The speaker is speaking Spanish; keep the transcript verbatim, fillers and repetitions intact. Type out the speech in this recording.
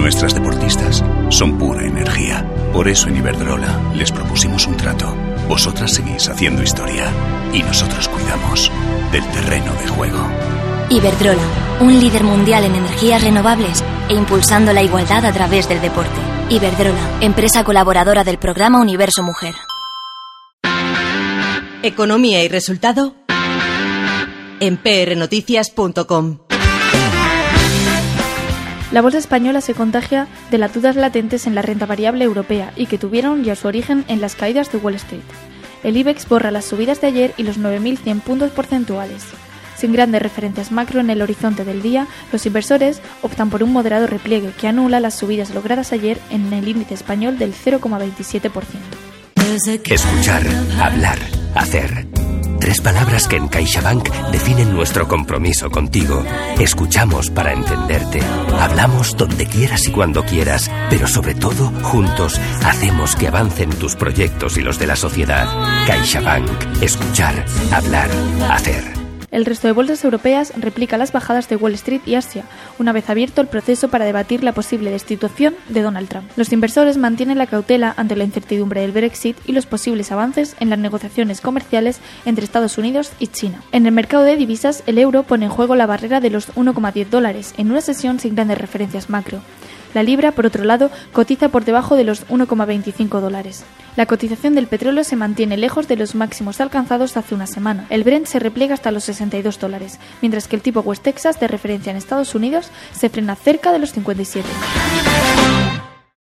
Nuestras deportistas son pura energía. Por eso en Iberdrola les propusimos un trato. Vosotras seguís haciendo historia y nosotros cuidamos del terreno de juego. Iberdrola, un líder mundial en energías renovables e impulsando la igualdad a través del deporte. Iberdrola, empresa colaboradora del programa Universo Mujer. Economía y resultado en p r noticias punto com. La bolsa española se contagia de las dudas latentes en la renta variable europea y que tuvieron ya su origen en las caídas de Wall Street. El IBEX borra las subidas de ayer y los nueve mil cien puntos porcentuales. Sin grandes referencias macro en el horizonte del día, los inversores optan por un moderado repliegue que anula las subidas logradas ayer en el índice español del cero coma veintisiete por ciento. Escuchar, hablar, hacer. Tres palabras que en CaixaBank definen nuestro compromiso contigo. Escuchamos para entenderte. Hablamos donde quieras y cuando quieras, pero sobre todo, juntos, hacemos que avancen tus proyectos y los de la sociedad. CaixaBank. Escuchar, hablar, hacer. El resto de bolsas europeas replica las bajadas de Wall Street y Asia, una vez abierto el proceso para debatir la posible destitución de Donald Trump. Los inversores mantienen la cautela ante la incertidumbre del Brexit y los posibles avances en las negociaciones comerciales entre Estados Unidos y China. En el mercado de divisas, el euro pone en juego la barrera de los uno coma diez dólares en una sesión sin grandes referencias macro. La libra, por otro lado, cotiza por debajo de los uno coma veinticinco dólares. La cotización del petróleo se mantiene lejos de los máximos alcanzados hace una semana. El Brent se repliega hasta los sesenta y dos dólares, mientras que el tipo West Texas de referencia en Estados Unidos se frena cerca de los cincuenta y siete.